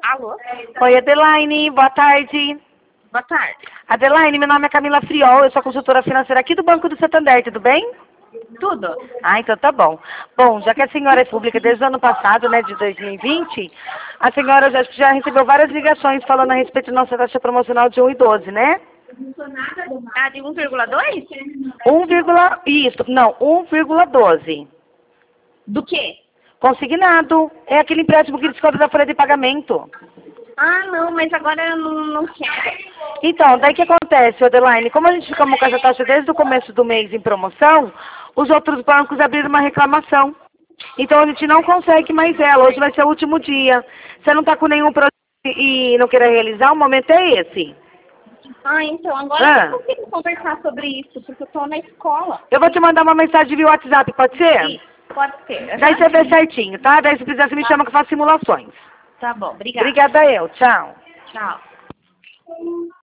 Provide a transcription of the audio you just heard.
Alô? Oi, Adelaine, boa tarde. Boa tarde. Adelaine, meu nome é Camila Friol, eu sou consultora financeira aqui do Banco do Santander, tudo bem? Tudo? Ah, então tá bom. Bom, já que a senhora é pública desde o ano passado, né, de 2020, a senhora já recebeu várias ligações falando a respeito da nossa taxa promocional de 1,12, né? Ah, de 1,2? 1,12. Do quê? Consignado. É aquele empréstimo que desconta da folha de pagamento. Ah, não, mas agora eu não quero. Então, daí que acontece, Adeline? Como a gente ficamos com essa taxa desde o começo do mês em promoção, os outros bancos abriram uma reclamação. Então a gente não consegue mais ela. Hoje vai ser o último dia. Você não está com nenhum projeto e não queira realizar, o momento é esse. Ah, então, agora eu não consigo conversar sobre isso, porque eu tô na escola. Eu vou te mandar uma mensagem via WhatsApp, pode ser? Isso, pode ser. Daí você vê certinho, tá? Daí se precisar, você me chama que eu faço simulações. Tá bom, obrigada. Obrigada eu. Tchau. Tchau.